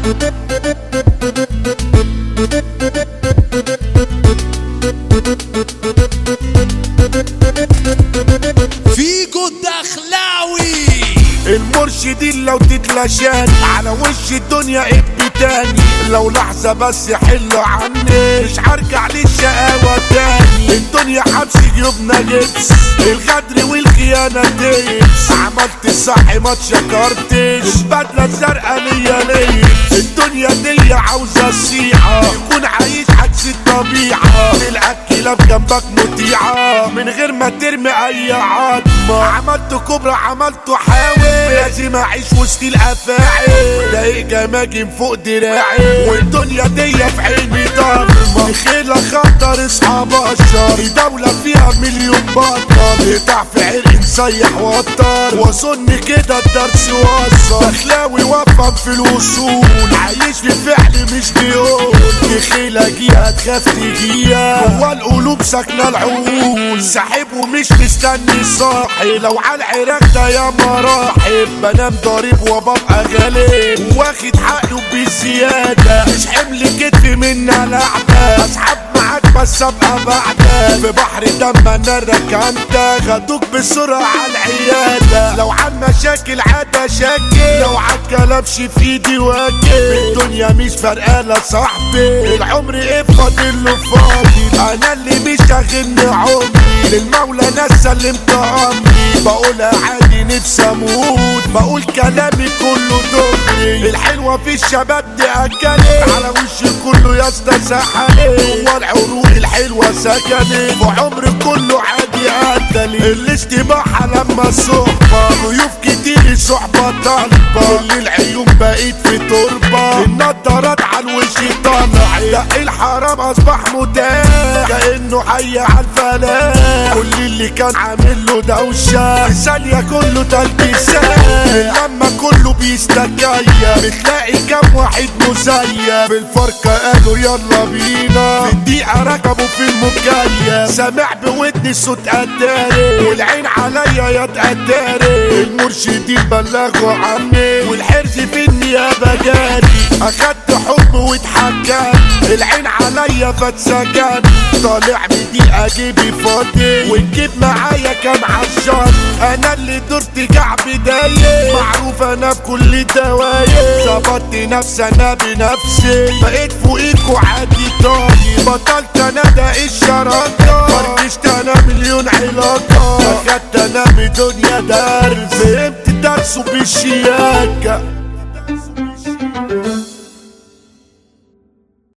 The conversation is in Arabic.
فيجو الدخلاوي المرشدين لو تتلاشاني على وش الدنيا ابني تاني، لو لحظة بس يحل عني مش هرجع للشقاوة تاني. الدنيا حبس جيوبنا جبس، الغدر والخيانة تيبس، عملت الصح ما تشكرتش، البدلة الزرقاء ليا ليبس. الدنيا دي عاوزة صيحة يكون عايش عكس الطبيعة، تلقى الكلاب جنبك مطيعة من غير ما ترمي اي عظمة. عملت كبرى عملت حاول، لازم اعيش وسط الافاعي، دايق جماجم فوق دراعي، والدنيا دي في عيني ضلمة. دخيلة خطر اصحى بشر، دولة فيها مليون بطل، يقطع في عرق نسيح وطر، واظن كده الدرس وصل. دخلاوي وفق في الوصول، عايش في فعل مش بيقول، دخيلة جيها تخاف تجيها، جوا القلوب ساكنة العقول، ساحب ومش مستني صاحي، لو على العراق ده يا مراحب، بنام ضارب وببقى غالب، واخد حقه بالزيادة، مش حمل كتفي منا لعبة، اسحب معاك بس ابقى بعدك، في بحر دم انا ركنتك، خدوك بسرعة على العيادة، لو عن مشاكل عادة شكل، لو عن كلامش في ايدي واكل، الدنيا مش فارقة صاحبي، العمر ايه فاضل له فاضي، انا اللي مش هغني عمري، للمولى ناس سلمت امري، بقولها عادي نفسي اموت، بقول كلامي كله دغري، الحلوة في الشباب دي اكلت، على وش كله يا اسطى سحلت، جوا العروق الحلوة سكنت، وعمري كله عادي قتلي، الاستباحة لما الصحبة، ضيوف كتير صحبة طالبة، كل العيون بقيت في تربة، النضارات على الوش طالع، دق الحرام اصبح متاح، كأنه حي على الفلاح، كل اللي كان عامل له دوشة، في ثانية كله تلبيسات، لما كله بيستكيف، بتلاقي كام واحد مزيف، في الفرقة قالوا يلا بينا، في الدقيقة ركبوا في المكيف، سامع بودني صوت قداري، والعين عليا يا تقداري، المرشدين بلغوا عني، والحرز في النيابة جاري، اخدت حب واتحكم، العين عليا فاتسجن، طالع بدقيقة جيبي فاضي، والجيب معايا كان عشان، انا اللي درت كعب دايق، معروف انا بكل دوايق، ظبطت نفسي انا بنفسي، بقيت فوقيكوا عادي طاير، بطلت انا ده الشراكة، فركشت انا مليون علاقة، اخدت انا بدنيا درس، فهمت درسه بالشياكة.